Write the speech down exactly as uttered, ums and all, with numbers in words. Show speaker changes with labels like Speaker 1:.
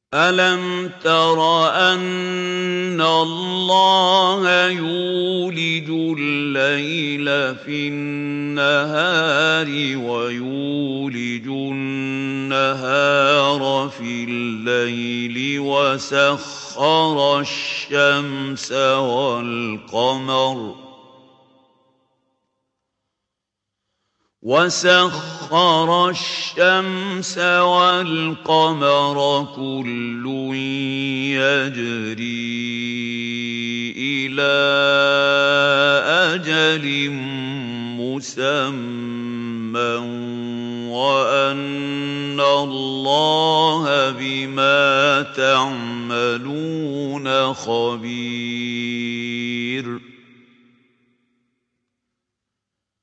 Speaker 1: أَلَمْ تَرَ أَنَّ اللَّهَ يُولِجُ اللَّيْلَ فِي النَّهَارِ وَيُولِجُ النَّهَارَ فِي اللَّيْلِ وَسَخَّرَ الشَّمْسَ وَالْقَمَرَ وَسَخَّرَ الشَّمْسَ وَالْقَمَرَ كُلٌّ يَجْرِي إِلَىٰ أَجَلٍ مُّسَمًّى وَأَنَّ اللَّهَ بِمَا تَعْمَلُونَ خَبِيرٌ